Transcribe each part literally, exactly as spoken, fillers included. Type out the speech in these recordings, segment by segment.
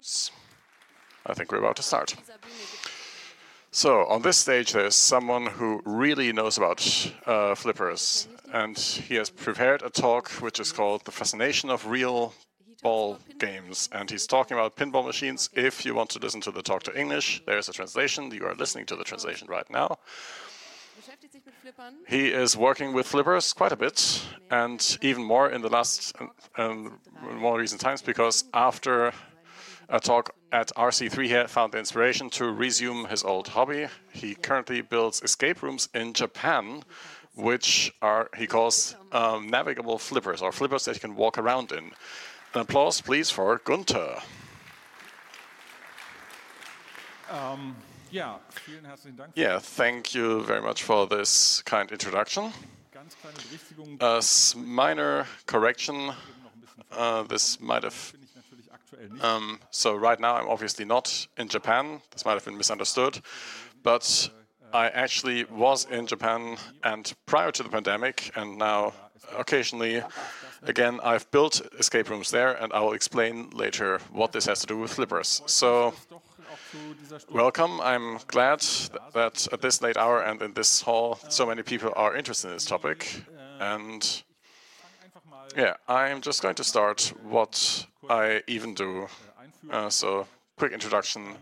games. I think we're about to start. So on this stage there's someone who really knows about uh, flippers, and he has prepared a talk which is called The Fascination of Real Ball Games, and he's talking about pinball machines. If you want to listen to the talk to English, there's a translation. You are listening to the translation right now. He is working with flippers quite a bit, and even more in the last um, more recent times, because after a talk at R C three, he found the inspiration to resume his old hobby. He currently builds escape rooms in Japan, which are, he calls, um, navigable flippers, or flippers that you can walk around in. An applause, please, for Gunther. Um, yeah, vielen herzlichen Dank. Yeah, thank you very much for this kind introduction. A minor correction. Uh, this might have. Um, so right now I'm obviously not in Japan. This might have been misunderstood, but I actually was in Japan, and prior to the pandemic, and now occasionally, again, I've built escape rooms there, and I will explain later what this has to do with flippers. So, welcome. I'm glad that at this late hour and in this hall, so many people are interested in this topic. And yeah, I'm just going to start what I even do. Uh, so, quick introduction.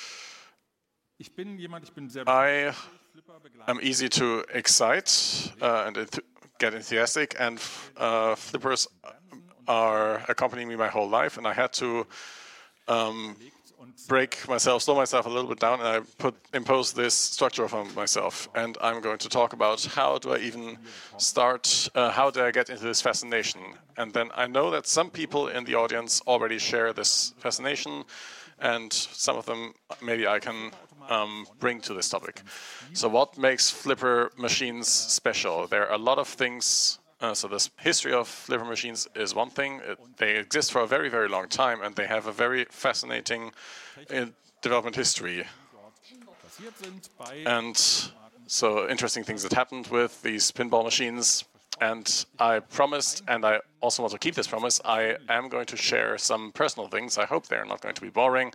I am easy to excite uh, and enth get enthusiastic, and uh, flippers are accompanying me my whole life, and I had to um, break myself, slow myself a little bit down, and I put impose this structure upon myself. And I'm going to talk about how do I even start, uh, how do I get into this fascination? And then I know that some people in the audience already share this fascination, and some of them maybe I can um, bring to this topic. So what makes flipper machines special? There are a lot of things. Uh, so this history of flipper machines is one thing. It, they exist for a very, very long time, and they have a very fascinating uh, development history. And so interesting things that happened with these pinball machines. And I promised, and I also want to keep this promise, I am going to share some personal things. I hope they're not going to be boring.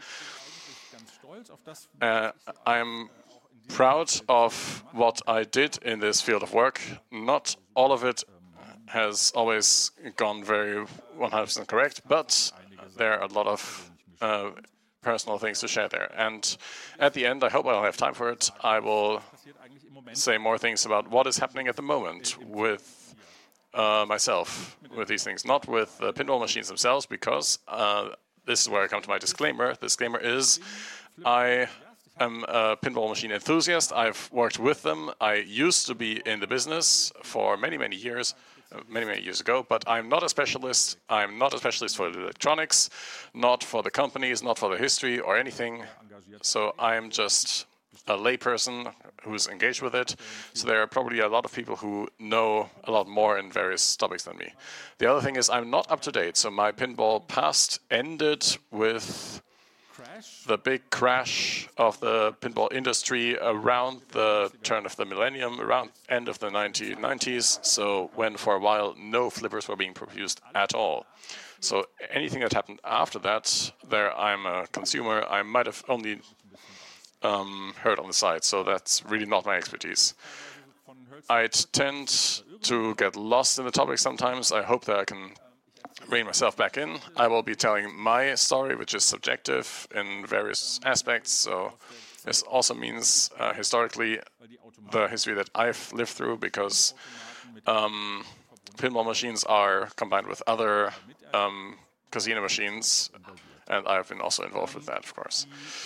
Uh, I'm proud of what I did in this field of work. Not all of it has always gone very one hundred percent correct, but there are a lot of uh, personal things to share there. And at the end, I hope I'll have time for it, I will say more things about what is happening at the moment with uh, myself, with these things, not with the pinball machines themselves, because uh, this is where I come to my disclaimer. The disclaimer is I am a pinball machine enthusiast. I've worked with them. I used to be in the business for many, many years, uh, many, many years ago, but I'm not a specialist. I'm not a specialist for electronics, not for the companies, not for the history or anything. So I'm just a layperson who's engaged with it. So there are probably a lot of people who know a lot more in various topics than me. The other thing is I'm not up to date. So my pinball past ended with the big crash of the pinball industry around the turn of the millennium, around end of the nineteen nineties, so when for a while no flippers were being produced at all. So anything that happened after that, there I'm a consumer, I might have only um, heard on the side, so that's really not my expertise. I tend to get lost in the topic sometimes. I hope that I can rein myself back in. I will be telling my story, which is subjective in various aspects. So this also means uh, historically the history that I've lived through, because um, pinball machines are combined with other um, casino machines, and I've been also involved with that, of course.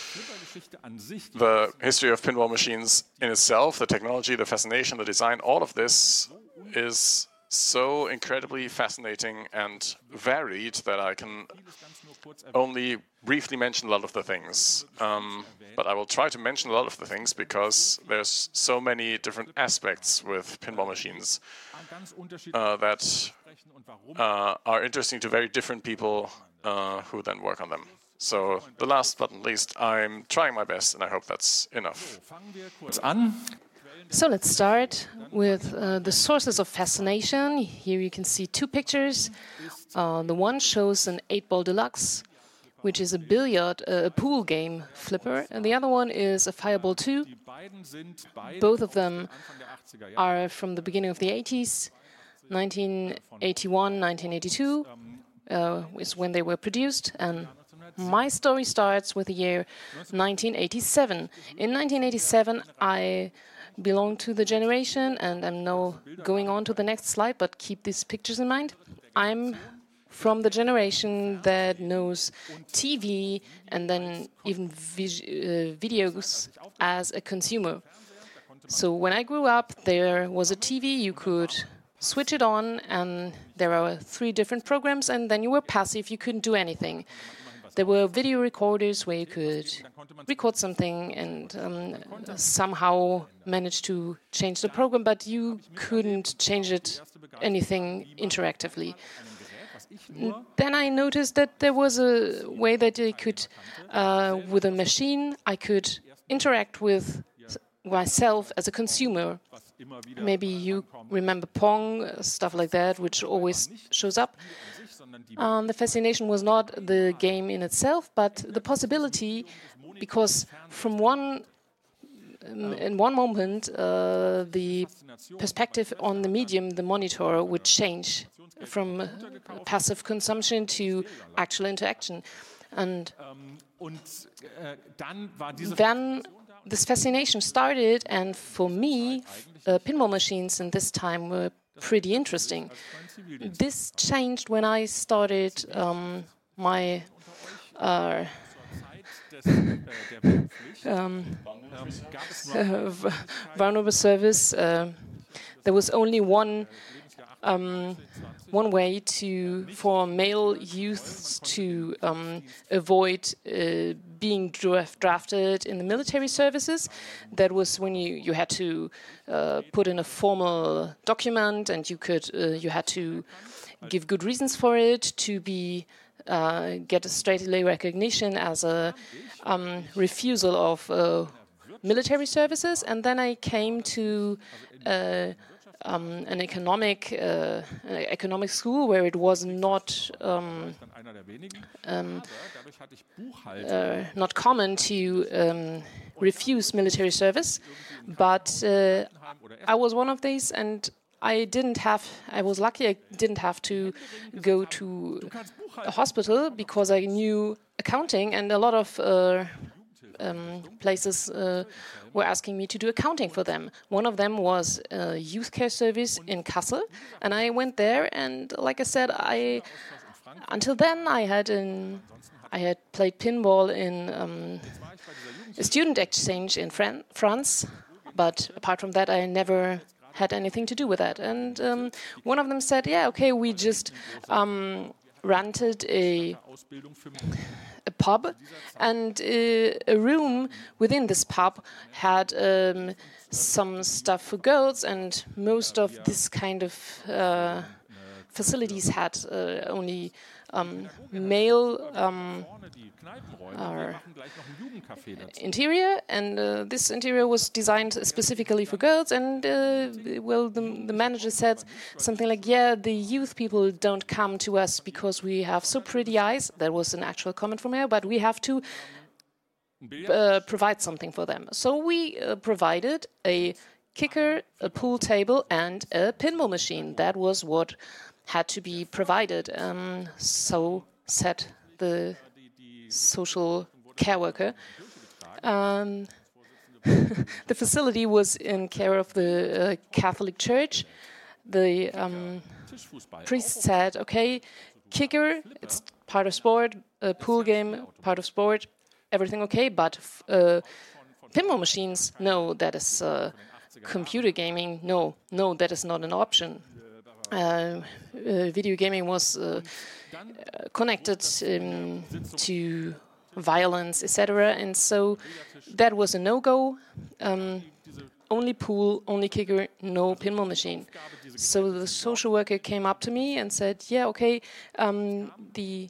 The history of pinball machines in itself, the technology, the fascination, the design, all of this is so incredibly fascinating and varied that I can only briefly mention a lot of the things. Um, but I will try to mention a lot of the things because there's so many different aspects with pinball machines uh, that uh, are interesting to very different people uh, who then work on them. So the last but not least, I'm trying my best, and I hope that's enough. So let's start with uh, the sources of fascination. Here you can see two pictures. Uh, the one shows an eight ball deluxe which is a billiard, uh, a pool game flipper, and the other one is a Fireball two. Both of them are from the beginning of the eighties, nineteen eighty-one, nineteen eighty-two uh, is when they were produced, and my story starts with the year nineteen eighty-seven. In nineteen eighty-seven, I belong to the generation, and I'm now going on to the next slide, but keep these pictures in mind. I'm from the generation that knows T V and then even vis uh, videos as a consumer. So when I grew up, there was a T V, you could switch it on, and there are three different programs, and then you were passive, you couldn't do anything. There were video recorders where you could record something and um, somehow manage to change the program, but you couldn't change it anything interactively. Then I noticed that there was a way that I could, uh, with a machine, I could interact with myself as a consumer. Maybe you remember Pong, stuff like that, which always shows up. Um, the fascination was not the game in itself, but the possibility, because from one, um, in one moment, uh, the perspective on the medium, the monitor, would change from uh, passive consumption to actual interaction. And then this fascination started, and for me, uh, pinball machines in this time were pretty interesting. This changed when I started um, my uh, um, uh, vulnerable service. Uh, there was only one um, one way to for male youths to um, avoid uh, being draf drafted in the military services. That was when you you had to uh, put in a formal document, and you could uh, you had to give good reasons for it to be uh, get a straightaway recognition as a um, refusal of uh, military services. And then I came to uh, Um, an economic uh, an economic school where it was not um, um, uh, not common to um, refuse military service, but uh, I was one of these, and I didn't have. I was lucky. I didn't have to go to a hospital because I knew accounting, and a lot of uh, um, places Uh, were asking me to do accounting for them. One of them was a youth care service in Kassel, and I went there. And like I said, I until then I had an, I had played pinball in um, a student exchange in Fran France, but apart from that, I never had anything to do with that. And um, one of them said, "Yeah, okay, we just um, rented a." a pub, and uh, a room within this pub had um, some stuff for girls, and most of this kind of uh, facilities had uh, only um, male um, uh, interior, and uh, this interior was designed specifically for girls. And uh, well, the, the manager said something like, "Yeah, the youth people don't come to us because we have so pretty eyes." That was an actual comment from her, but we have to uh, provide something for them. So we uh, provided a kicker, a pool table, and a pinball machine. That was what had to be provided. Um, so said the social care worker. Um, the facility was in care of the uh, Catholic Church. The um, priest said, "Okay, kicker, it's part of sport, a pool game, part of sport, everything okay, but uh, pinball machines, no, that is uh, computer gaming, no, no, that is not an option." Uh, uh, video gaming was uh, connected um, to violence, et cetera, and so that was a no-go. Um, only pool, only kicker, no pinball machine. So the social worker came up to me and said, "Yeah, okay, um, the."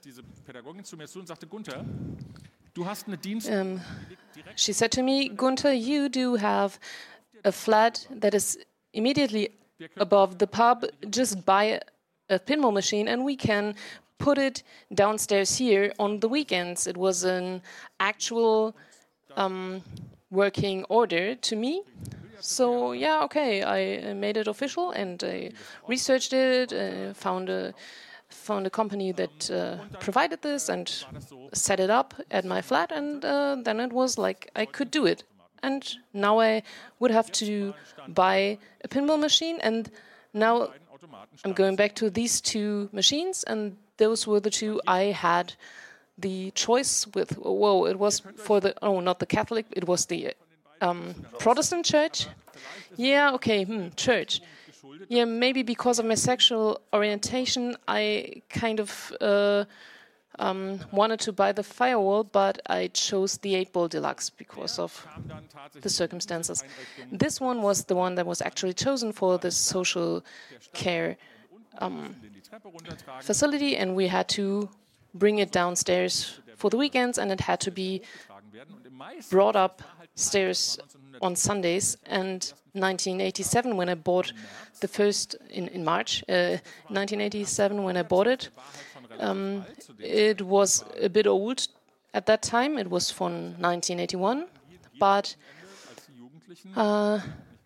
Um, she said to me, "Gunther, you do have a flat that is immediately above the pub. Just buy a pinball machine, and we can put it downstairs here on the weekends. It was an actual um, working order to me. So yeah, okay, I made it official and I researched it, uh, found a found a company that uh, provided this and set it up at my flat, and uh, then it was like I could do it. And now I would have to buy a pinball machine, and now I'm going back to these two machines, and those were the two I had the choice with. Whoa, it was for the, oh, not the Catholic, it was the um, Protestant church. Yeah, okay, hmm, church. Yeah, maybe because of my sexual orientation, I kind of uh, um, wanted to buy the Firewall, but I chose the eight ball Deluxe because of the circumstances. This one was the one that was actually chosen for the social care um, facility, and we had to bring it downstairs for the weekends, and it had to be brought upstairs on Sundays. And nineteen eighty-seven, when I bought the first, in, in March, uh, nineteen eighty-seven, when I bought it, um, it was a bit old at that time. It was from nineteen eighty-one, but uh,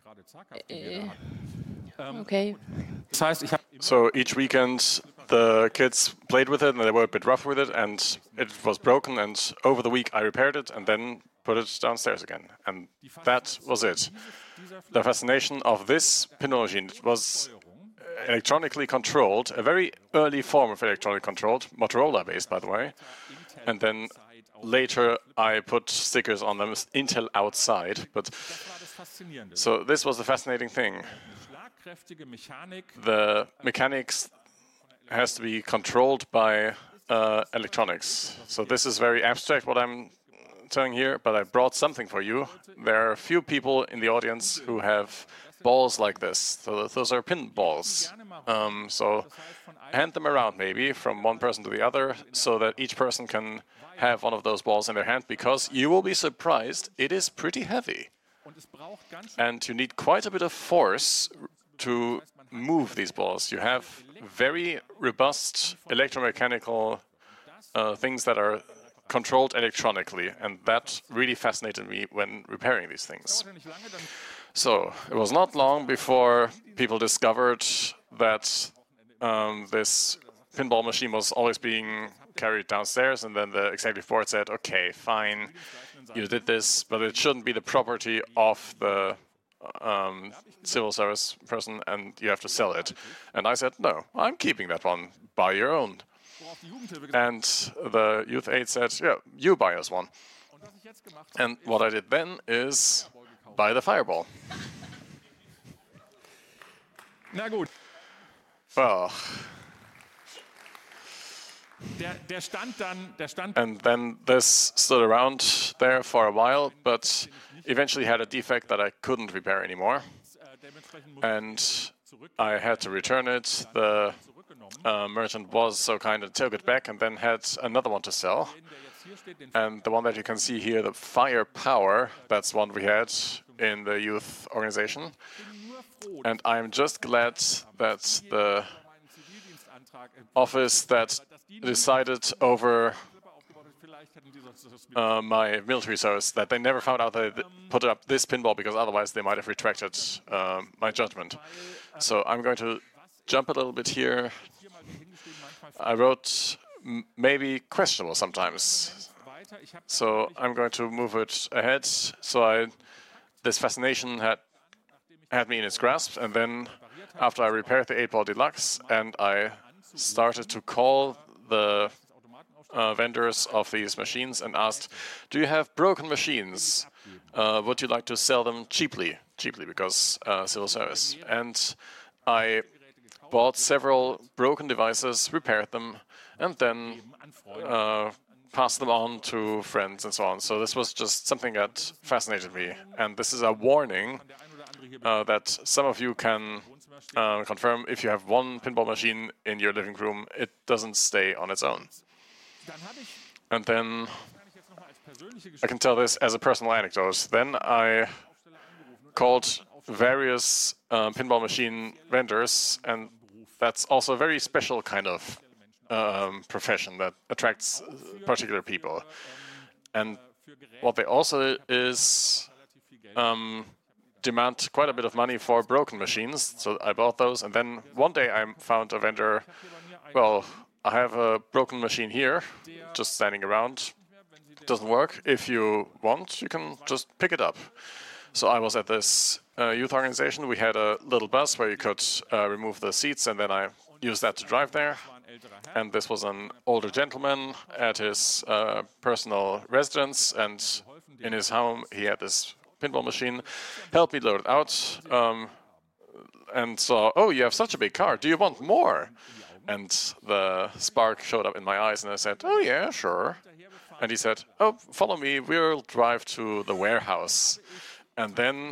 okay. So each weekend the kids played with it and they were a bit rough with it, and it was broken, and over the week I repaired it and then put it downstairs again. And that was it. The fascination of this pinball machine, it was electronically controlled, a very early form of electronic controlled, Motorola based by the way, and then later I put stickers on them, Intel outside, but so this was the fascinating thing. The mechanics has to be controlled by uh, electronics. So this is very abstract what I'm telling here, but I brought something for you. There are a few people in the audience who have balls like this. So those are pin balls. Um, so hand them around maybe from one person to the other so that each person can have one of those balls in their hand, because you will be surprised, it is pretty heavy. And you need quite a bit of force to move these balls. You have very robust electromechanical uh, things that are controlled electronically, and that really fascinated me when repairing these things. So it was not long before people discovered that um, this pinball machine was always being carried downstairs, and then the executive board said, okay, fine, you did this, but it shouldn't be the property of the um, civil service person, and you have to sell it. And I said, no, I'm keeping that one, buy your own. And the youth aide said, yeah, you buy us one. And what I did then is buy the Fireball. Well, and then this stood around there for a while, but eventually had a defect that I couldn't repair anymore. And I had to return it. The uh, merchant was so kind and took it back, and then had another one to sell. And the one that you can see here, the Fire Power, that's one we had in the youth organization. And I'm just glad that the office that decided over uh, my military service, that they never found out that they put up this pinball, because otherwise they might have retracted uh, my judgment. So I'm going to jump a little bit here. I wrote m maybe questionable sometimes. So I'm going to move it ahead. So I, this fascination had had me in its grasp, and then after I repaired the eight ball Deluxe and I started to call the uh, vendors of these machines and asked, do you have broken machines? Uh, would you like to sell them cheaply? Cheaply, because uh, civil service. And I bought several broken devices, repaired them, and then uh, passed them on to friends and so on. So this was just something that fascinated me. And this is a warning uh, that some of you can uh, confirm. If you have one pinball machine in your living room, it doesn't stay on its own. And then I can tell this as a personal anecdote. Then I called various uh, pinball machine vendors, and that's also a very special kind of um, profession that attracts particular people. And what they also is um, demand quite a bit of money for broken machines. So I bought those, and then one day I found a vendor. Well, I have a broken machine here, just standing around. It doesn't work. If you want, you can just pick it up. So I was at this uh, youth organization. We had a little bus where you could uh, remove the seats, and then I used that to drive there. And this was an older gentleman at his uh, personal residence, and in his home he had this pinball machine. Helped me load it out, um, and saw, oh, you have such a big car. Do you want more? And the spark showed up in my eyes, and I said, oh yeah, sure. And he said, oh, follow me, we'll drive to the warehouse. And then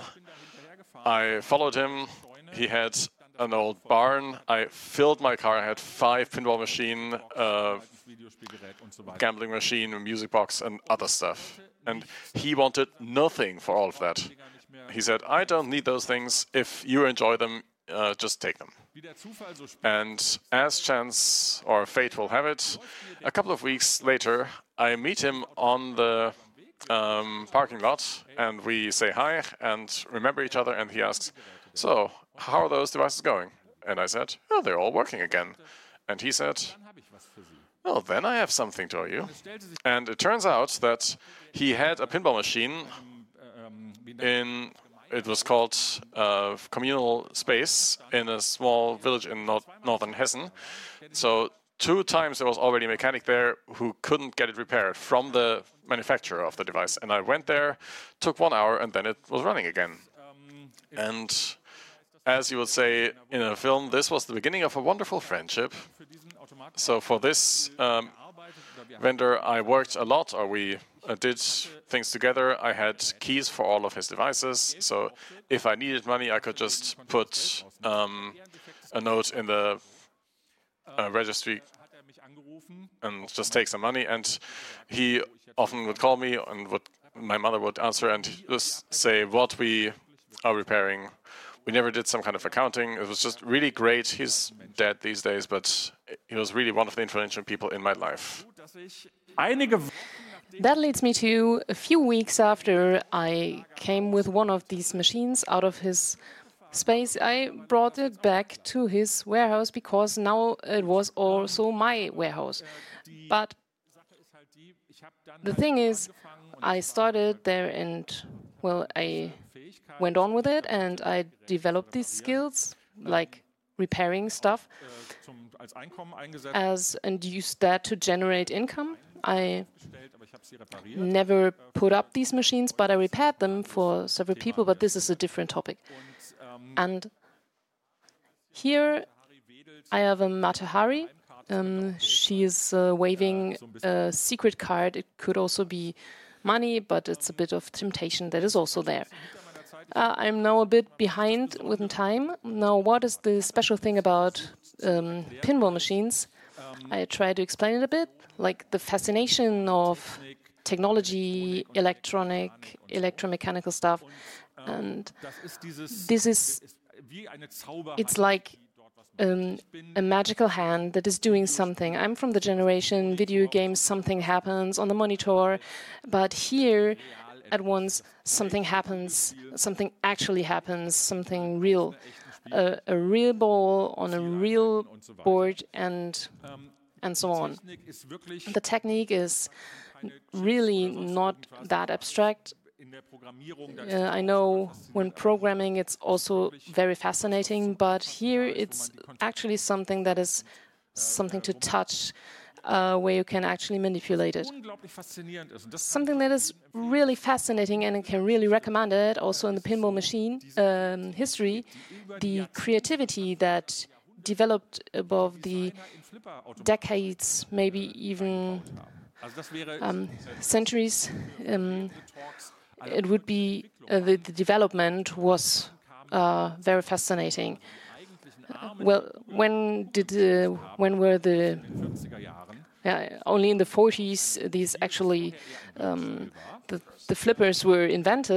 I followed him. He had an old barn. I filled my car. I had five pinball machine, uh, gambling machine, a music box, and other stuff. And he wanted nothing for all of that. He said, I don't need those things. If you enjoy them, uh, just take them. And as chance or fate will have it, a couple of weeks later, I meet him on the um, parking lot, and we say hi and remember each other, and he asks, so, how are those devices going? And I said, oh, they're all working again. And he said, well, then I have something to you. And it turns out that he had a pinball machine in, it was called uh, communal space in a small village in nor northern Hessen. So two times there was already a mechanic there who couldn't get it repaired from the manufacturer of the device. And I went there, took one hour, and then it was running again. And as you would say in a film, this was the beginning of a wonderful friendship. So for this um, vendor, I worked a lot, or we uh, did things together. I had keys for all of his devices, so if I needed money, I could just put um, a note in the uh, registry and just take some money. And he often would call me, and would, my mother would answer and just say what we are repairing. We never did some kind of accounting. It was just really great. He's dead these days, but he was really one of the influential people in my life. That leads me to a few weeks after I came with one of these machines out of his space. I brought it back to his warehouse because now it was also my warehouse. But the thing is, I started there and, well, I went on with it, and I developed these skills, like repairing stuff, as and used that to generate income. I never put up these machines, but I repaired them for several people, but this is a different topic. And here I have a Matahari. Um, she is uh, waving a secret card. It could also be money, but it's a bit of temptation that is also there. Uh, I'm now a bit behind with time. Now, what is the special thing about um, pinball machines? I try to explain it a bit, like the fascination of technology, electronic, electromechanical stuff. And this is, it's like um, a magical hand that is doing something. I'm from the generation, video games, something happens on the monitor, but here, at once, something happens, something actually happens, something real. A, a real ball on a real board, and and so on. The technique is really not that abstract. Uh, I know when programming it's also very fascinating, but here it's actually something that is something to touch, Uh, where you can actually manipulate it. Something that is really fascinating, and I can really recommend it also in the pinball machine um, history, the creativity that developed above the decades, maybe even um, centuries. Um, it would be, uh, the, the development was uh, very fascinating. Uh, well, when did uh, when were the Yeah, only in the forties these actually um, the, the flippers were invented.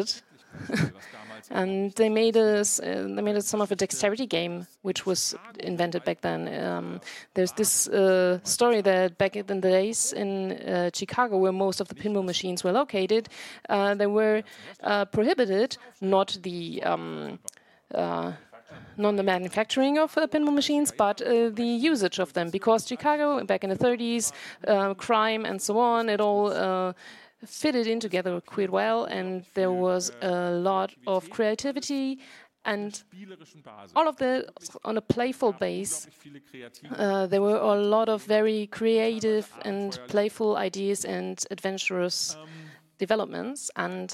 And they made a, uh, they made a some of a dexterity game, which was invented back then. Um, there's this uh, story that back in the days in uh, Chicago, where most of the pinball machines were located, uh, they were uh, prohibited, not the um, uh, not the manufacturing of uh, pinball machines, but uh, the usage of them, because Chicago back in the thirties, uh, crime and so on, it all uh, fitted in together quite well, and there was a lot of creativity and all of the on a playful base. Uh, there were a lot of very creative and playful ideas and adventurous developments. And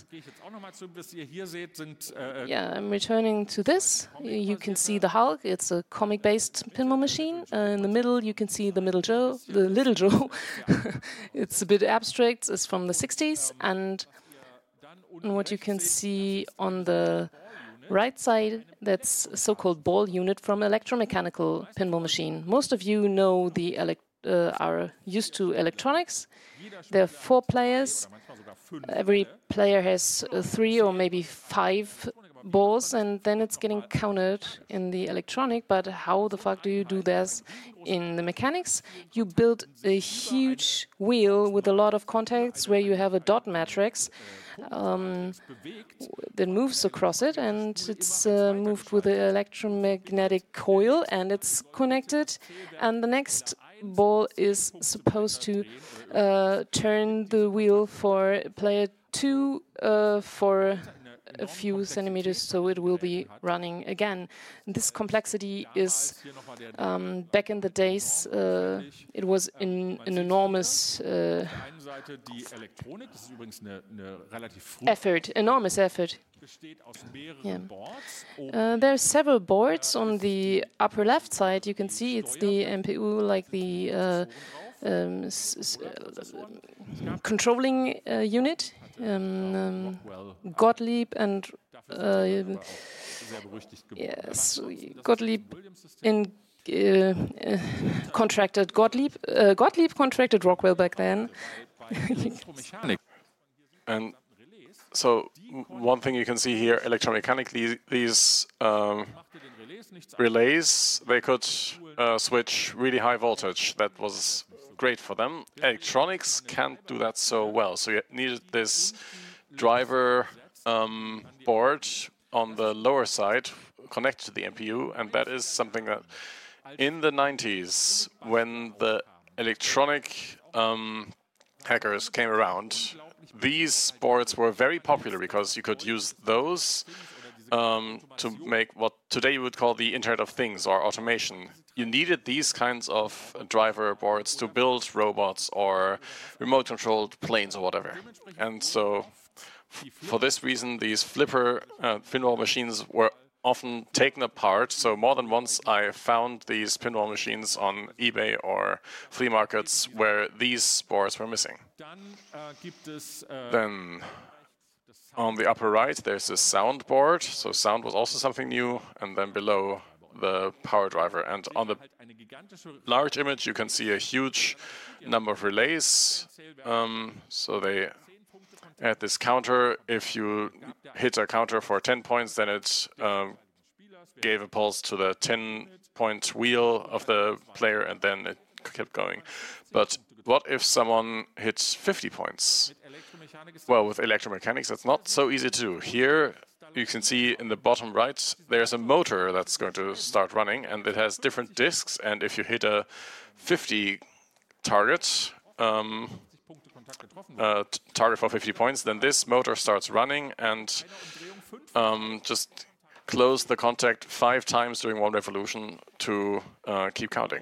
yeah, I'm returning to this. You can see the Hulk. It's a comic-based pinball machine. Uh, in the middle, you can see the Middle Joe, the Little Joe. It's a bit abstract. It's from the sixties. And what you can see on the right side, that's a so-called ball unit from electromechanical pinball machine. Most of you know the elect uh, are used to electronics. There are four players. Every player has uh, three or maybe five balls, and then it's getting counted in the electronic. But how the fuck do you do this in the mechanics? You build a huge wheel with a lot of contacts where you have a dot matrix um, that moves across it, and it's uh, moved with an electromagnetic coil, and it's connected. And the next ball is supposed to uh, turn the wheel for player two uh, for a few centimeters, so it will be running again. This complexity is, um, back in the days, uh, it was in, an enormous uh, effort, enormous effort. Yeah. Uh, there are several boards on the upper left side. You can see it's the M P U, like the uh, um, s s uh, controlling uh, unit. Um, um, Gottlieb and uh, yes, Gottlieb in uh, uh, contracted Gottlieb. Uh, Gottlieb contracted Rockwell back then. And so one thing you can see here, electromechanically, these um, relays, they could uh, switch really high voltage. That was great for them. Electronics can't do that so well. So you needed this driver um, board on the lower side connected to the M P U, and that is something that in the nineties, when the electronic um, hackers came around, these boards were very popular because you could use those um, to make what today you would call the Internet of Things or automation. You needed these kinds of driver boards to build robots or remote-controlled planes or whatever. And so, f for this reason, these flipper uh, pinball machines were often taken apart. So more than once I found these pinball machines on eBay or flea markets where these boards were missing. Then on the upper right, there's a sound board. So sound was also something new. And then below, the power driver. And on the large image, you can see a huge number of relays. Um, so they add this counter. If you hit a counter for ten points, then it um, gave a pulse to the ten-point wheel of the player, and then it kept going. But what if someone hits fifty points? Well, with electromechanics, that's not so easy to do. Here, you can see in the bottom right, there's a motor that's going to start running, and it has different discs. And if you hit a fifty target, um, uh, target for fifty points, then this motor starts running and um, just close the contact five times during one revolution to uh, keep counting.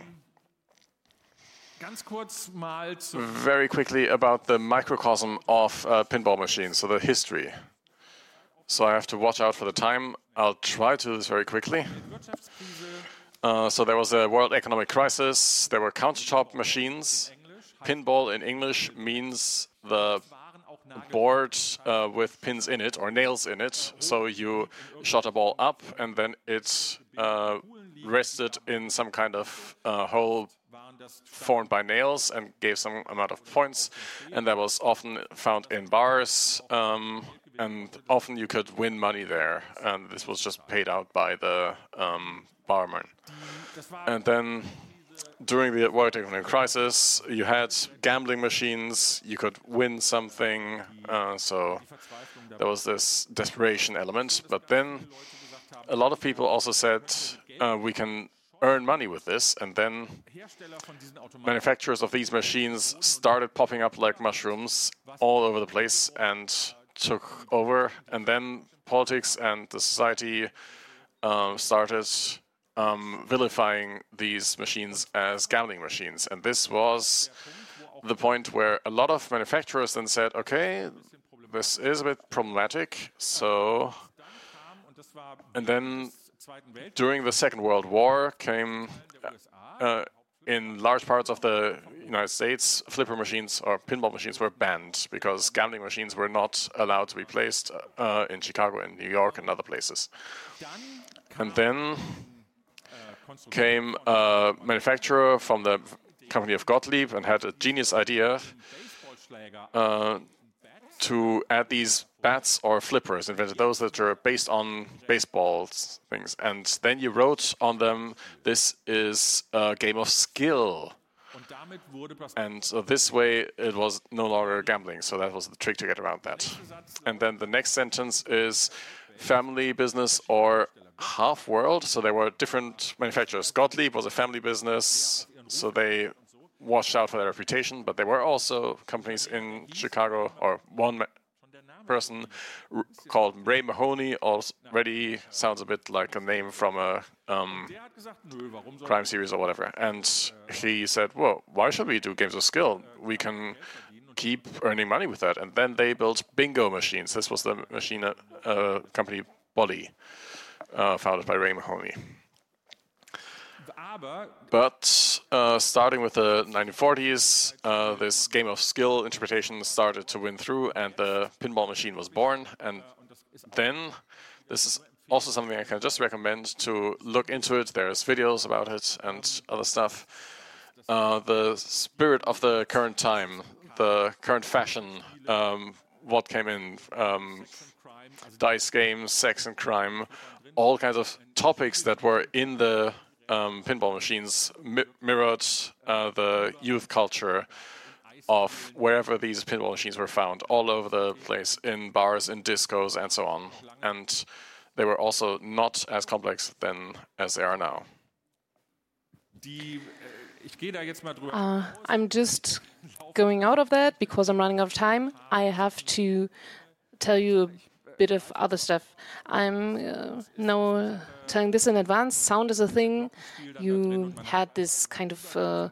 Very quickly about the microcosm of uh, pinball machines, so the history. So I have to watch out for the time. I'll try to do this very quickly. Uh, so there was a world economic crisis. There were countertop machines. Pinball in English means the board uh, with pins in it or nails in it. So you shot a ball up and then it uh, rested in some kind of uh, hole formed by nails and gave some amount of points. And that was often found in bars. Um, and often you could win money there, and this was just paid out by the um, barman. And then during the World Economic Crisis, you had gambling machines, you could win something, uh, so there was this desperation element. But then a lot of people also said, uh, we can earn money with this, and then manufacturers of these machines started popping up like mushrooms all over the place and took over, and then politics and the society uh, started um, vilifying these machines as gambling machines. And this was the point where a lot of manufacturers then said, okay, this is a bit problematic, so... And then during the Second World War came, uh, in large parts of the United States, flipper machines or pinball machines were banned because gambling machines were not allowed to be placed uh, in Chicago, in New York, and other places. And then came a manufacturer from the company of Gottlieb and had a genius idea uh, to add these bats or flippers, invented those that are based on baseballs things. And then you wrote on them, this is a game of skill. And so this way it was no longer gambling, so that was the trick to get around that. And then the next sentence is family business or half world. So there were different manufacturers. Gottlieb was a family business, so they watched out for their reputation, but there were also companies in Chicago, or one person r called Ray Mahoney, already sounds a bit like a name from a um, crime series or whatever. And he said, well, why should we do games of skill? We can keep earning money with that. And then they built bingo machines. This was the machine uh, company Bolly, uh, founded by Ray Mahoney. But uh, starting with the nineteen forties, uh, this game of skill interpretation started to win through, and the pinball machine was born. And then, this is also something I can just recommend to look into it. There's videos about it and other stuff. Uh, the spirit of the current time, the current fashion, um, what came in, um, dice games, sex and crime, all kinds of topics that were in the Um, pinball machines mi mirrored uh, the youth culture of wherever these pinball machines were found, all over the place, in bars, in discos, and so on. And they were also not as complex then as they are now. Uh, I'm just going out of that because I'm running out of time. I have to tell you a bit of other stuff. I'm uh, now telling this in advance. Sound is a thing. You had this kind of uh,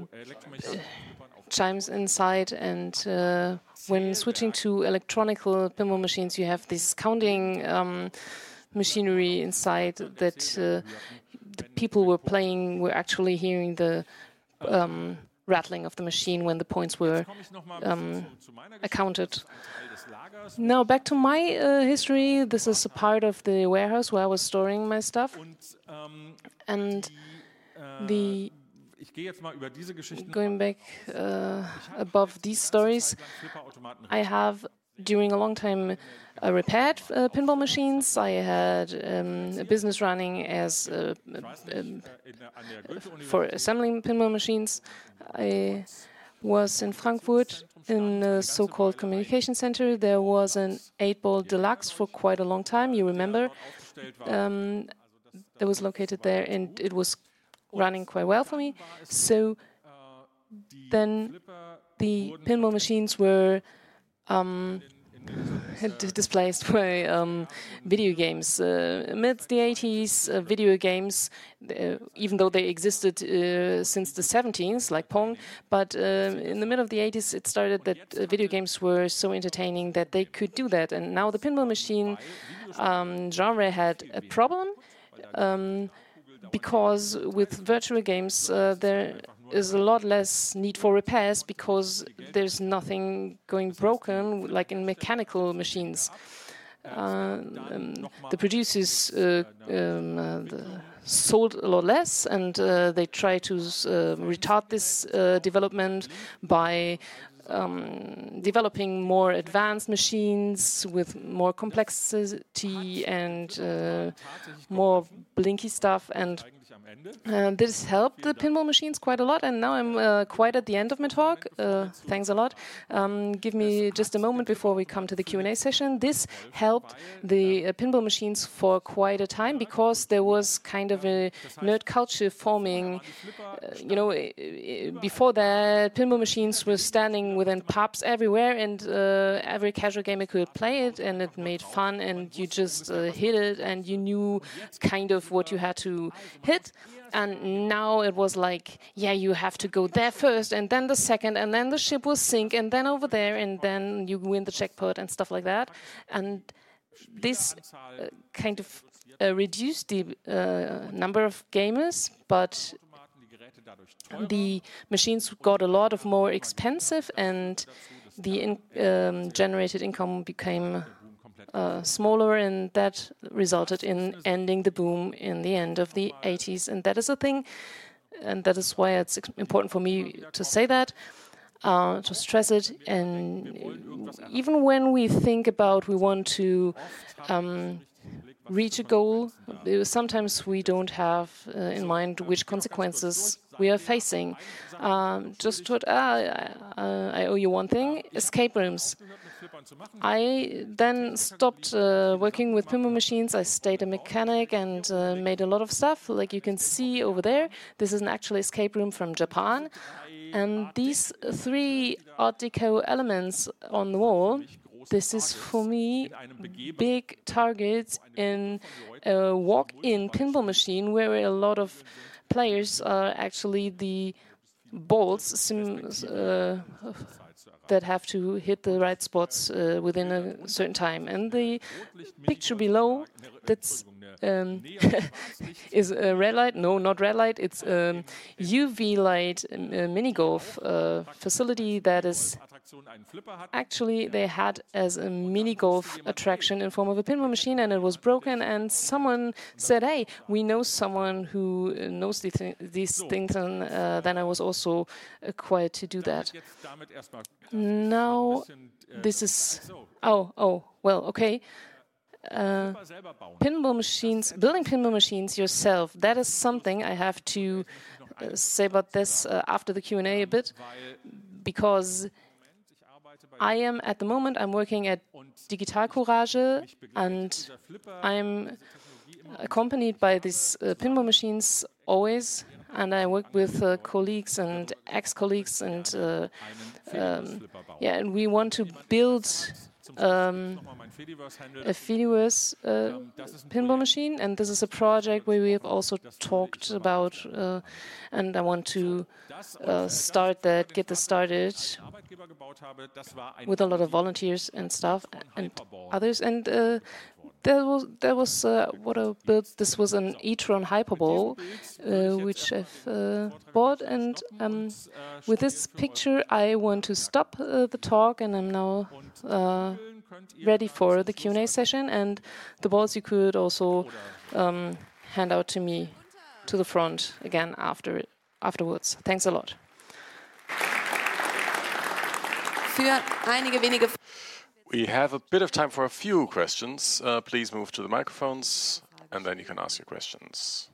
chimes inside, and uh, when switching to electronical pinball machines, you have this counting um, machinery inside that uh, the people were playing were actually hearing the um, rattling of the machine when the points were um, accounted. Now back to my uh, history. This is a part of the warehouse where I was storing my stuff. And the going back uh, above these stories, I have during a long time uh, repaired uh, pinball machines. I had um, a business running as uh, um, for assembling pinball machines. I was in Frankfurt in a so-called communication center. There was an eight-ball deluxe for quite a long time, you remember. Um, it was located there, and it was running quite well for me. So then the pinball machines were um, displaced by um, video games. Uh, amidst the eighties, uh, video games, uh, even though they existed uh, since the seventies, like Pong, but uh, in the middle of the eighties it started that uh, video games were so entertaining that they could do that. And now the pinball machine um, genre had a problem um, because with virtual games uh, there is a lot less need for repairs because there's nothing going broken like in mechanical machines. Uh, um, the producers uh, um, uh, the sold a lot less, and uh, they try to uh, retard this uh, development by um, developing more advanced machines with more complexity and uh, more blinky stuff, and Uh, this helped the pinball machines quite a lot, and now I'm uh, quite at the end of my talk. Uh, thanks a lot. Um, give me just a moment before we come to the Q and A session. This helped the uh, pinball machines for quite a time because there was kind of a nerd culture forming. Uh, you know, before that, pinball machines were standing within pubs everywhere, and uh, every casual gamer could play it, and it made fun, and you just uh, hit it, and you knew kind of what you had to hit. And now it was like, yeah, you have to go there first, and then the second, and then the ship will sink, and then over there, and then you win the jackpot and stuff like that. And this uh, kind of uh, reduced the uh, number of gamers, but the machines got a lot of more expensive, and the in, um, generated income became Uh, smaller, and that resulted in ending the boom in the end of the eighties. And that is a thing, and that is why it's important for me to say that, uh, to stress it. And even when we think about we want to um, reach a goal, sometimes we don't have uh, in mind which consequences we are facing. Um, just thought, ah, uh, I owe you one thing: escape rooms. I then stopped uh, working with pinball machines. I stayed a mechanic and uh, made a lot of stuff. Like you can see over there, this is an actual escape room from Japan. And these three Art Deco elements on the wall, this is for me big targets in a walk-in pinball machine where a lot of players are actually the balls sim, uh, that have to hit the right spots uh, within a certain time. And the picture below, that's um, is a red light. No, not red light. It's a U V light uh, mini golf uh, facility that is actually they had as a mini golf attraction in form of a pinball machine, and it was broken. And someone said, "Hey, we know someone who knows these, th these things," and uh, then I was also acquired to do that. Now, this is oh oh well okay. Uh, pinball machines, building pinball machines yourself, that is something I have to uh, say about this uh, after the Q and A a bit, because I am, at the moment, I'm working at Digital Courage, and I'm accompanied by these uh, pinball machines always, and I work with uh, colleagues and ex-colleagues, and uh, um, yeah, and we want to build Um, a Fediverse uh, pinball machine, and this is a project where we have also talked about, uh, and I want to uh, start that, get this started with a lot of volunteers and stuff and others. And uh, there was there was uh, what I built. This was an e-tron Hyperball, uh, which I've uh, bought, and um, with this picture I want to stop uh, the talk, and I'm now uh, ready for the Q and A session, and the balls you could also um, hand out to me to the front again after afterwards. Thanks a lot. Für einige wenige We have a bit of time for a few questions. Uh, please move to the microphones, and then you can ask your questions.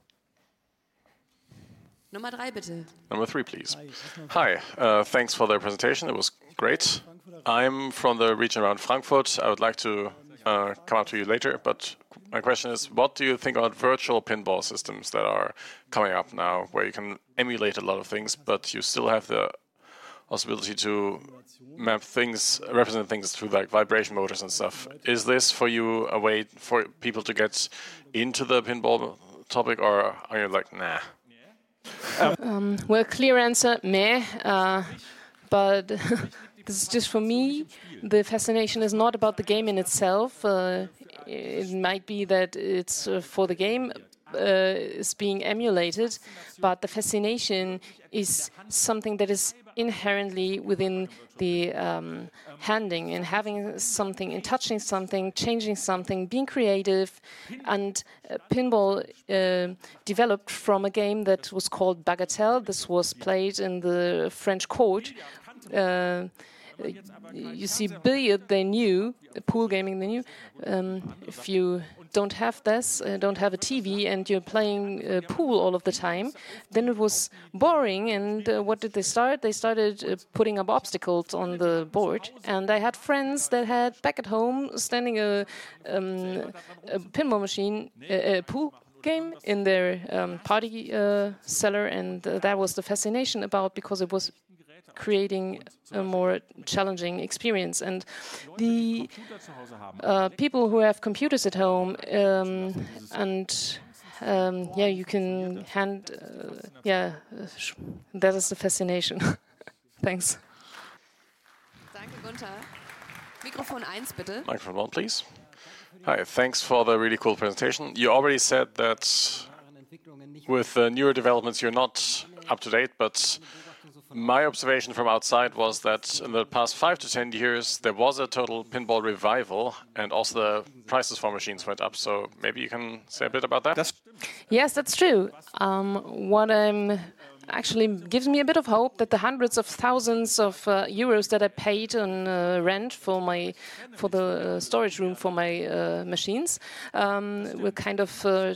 Nummer drei, bitte. Number three, please. Hi, uh, thanks for the presentation. It was great. I'm from the region around Frankfurt. I would like to uh, come up to you later, but my question is, what do you think about virtual pinball systems that are coming up now, where you can emulate a lot of things, but you still have the possibility to map things, represent things through like vibration motors and stuff? Is this for you a way for people to get into the pinball topic, or are you like, nah? Um, well, clear answer, meh. Uh, but this is just for me. The fascination is not about the game in itself. Uh, it might be that it's uh, for the game uh, is being emulated, but the fascination is something that is inherently within the um, handing and having something, and touching something, changing something, being creative. And uh, pinball uh, developed from a game that was called Bagatelle. This was played in the French court. Uh, you see billiard, they knew, pool gaming, they knew. Um, if you don't have this, uh, don't have a T V, and you're playing uh, pool all of the time, then it was boring. And uh, what did they start? They started uh, putting up obstacles on the board. And I had friends that had back at home standing a, um, a pinball machine, a, a pool game in their um, party uh, cellar, and uh, that was the fascination about, because it was creating a more challenging experience. And the uh, people who have computers at home, um, and um, yeah, you can hand, uh, yeah, uh, that is the fascination. Thanks. Danke, Gunther. Mikrofon eins, bitte. Microphone one, please. Hi, thanks for the really cool presentation. You already said that with uh, newer developments you're not up to date, but my observation from outside was that in the past five to ten years there was a total pinball revival, and also the prices for machines went up. So maybe you can say a bit about that? Yes, that's true. Um, what I'm actually gives me a bit of hope that the hundreds of thousands of uh, euros that I paid on uh, rent for my for the uh, storage room for my uh, machines um, will kind of uh, uh,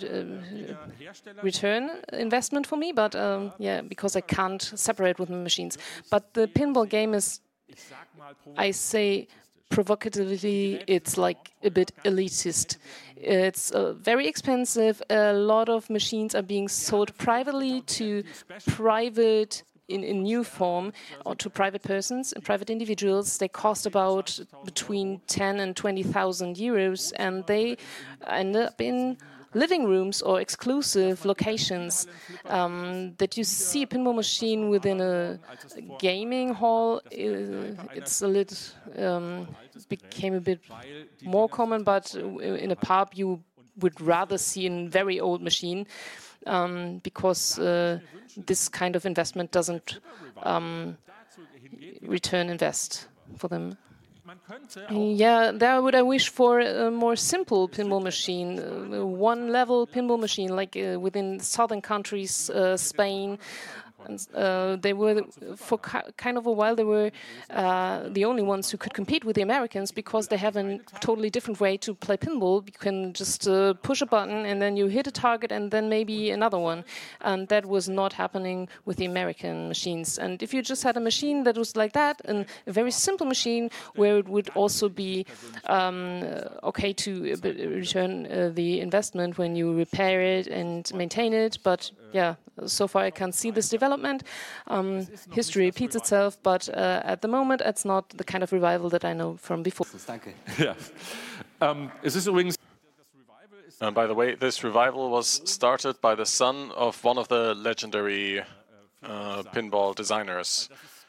return investment for me. But um, yeah, because I can't separate with my machines. But the pinball game is, I say provocatively, it's like a bit elitist. It's uh, very expensive. A lot of machines are being sold privately to private, in a new form, or to private persons and private individuals. They cost about between ten and twenty thousand euros, and they end up in living rooms or exclusive locations. Um, that you see a pinball machine within a gaming hall, uh, it's a little um, became a bit more common, but in a pub you would rather see a very old machine, um, because uh, this kind of investment doesn't um, return invest for them. Yeah, there would I wish for a more simple pinball machine, uh, one-level pinball machine, like uh, within southern countries, uh, Spain. And, uh, they were, for ki kind of a while, they were uh, the only ones who could compete with the Americans, because they have a totally different way to play pinball. You can just uh, push a button and then you hit a target and then maybe another one. And that was not happening with the American machines. And if you just had a machine that was like that, and a very simple machine where it would also be um, okay to return uh, the investment when you repair it and maintain it, but yeah, so far I can't see this development. Um, history repeats itself, but uh, at the moment it's not the kind of revival that I know from before. Yeah. Um, is this übrigens And by the way, this revival was started by the son of one of the legendary uh, pinball designers.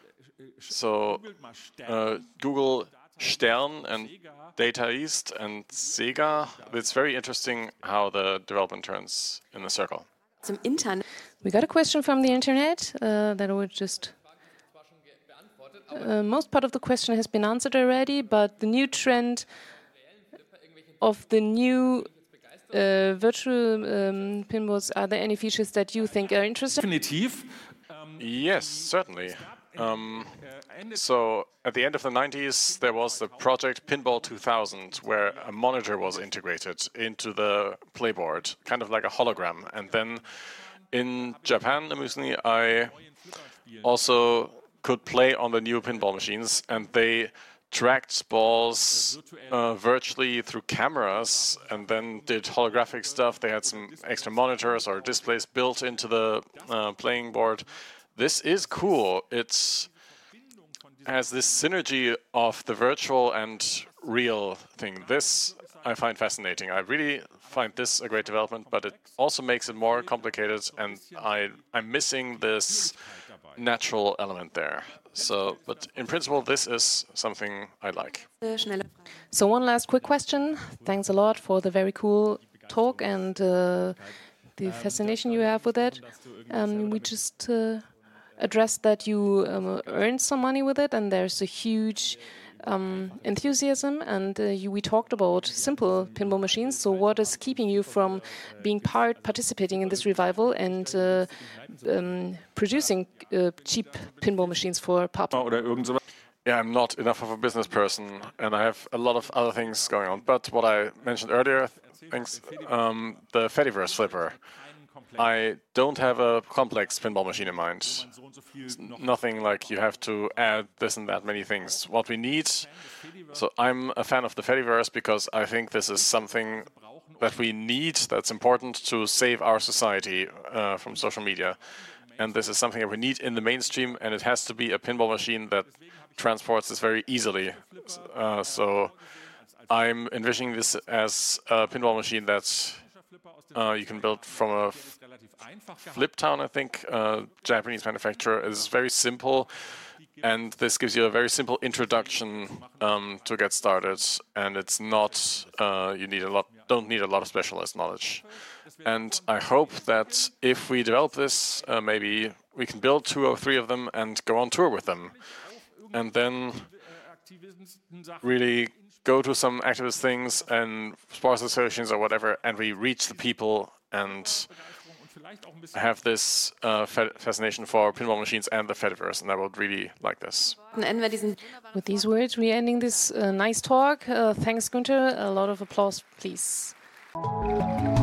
So uh, Google Stern and Data East and Sega. It's very interesting how the development turns in a circle. Zum Internet. We got a question from the internet uh, that I would just... Uh, most part of the question has been answered already, but the new trend of the new uh, virtual um, pinballs, are there any features that you think are interesting? definitiv? Yes, certainly. Um, so at the end of the nineties, there was the project Pinball two thousand, where a monitor was integrated into the playboard, kind of like a hologram. And then in Japan, amusingly, I also could play on the new pinball machines, and they tracked balls uh, virtually through cameras and then did holographic stuff. They had some extra monitors or displays built into the uh, playing board. This is cool. It has this synergy of the virtual and real thing. This I find fascinating. I really find this a great development, but it also makes it more complicated, and I, I'm missing this natural element there. So, but in principle, this is something I like. So one last quick question. Thanks a lot for the very cool talk and uh, the fascination you have with it. Um, we just uh, addressed that you um, earned some money with it, and there's a huge um, enthusiasm, and uh, you, we talked about simple pinball machines. So what is keeping you from being part, participating in this revival and uh, um, producing uh, cheap pinball machines for pub? Oder irgend sowas? yeah, I'm not enough of a business person, and I have a lot of other things going on. But what I mentioned earlier, things, um, the Fediverse flipper. I don't have a complex pinball machine in mind. It's nothing like you have to add this and that many things. What we need, so I'm a fan of the Fediverse because I think this is something that we need, that's important to save our society uh, from social media. And this is something that we need in the mainstream, and it has to be a pinball machine that transports this very easily. Uh, so I'm envisioning this as a pinball machine that's Uh, you can build from a Fliptown, I think, uh, Japanese manufacturer. Is very simple, and this gives you a very simple introduction um, to get started. And it's not uh, you need a lot, don't need a lot of specialist knowledge. And I hope that if we develop this, uh, maybe we can build two or three of them and go on tour with them, and then really go to some activist things and sports associations or whatever, and we reach the people and have this uh, fascination for pinball machines and the Fediverse, and I would really like this. With these words, we're ending this uh, nice talk. Uh, thanks, Günther. A lot of applause, please.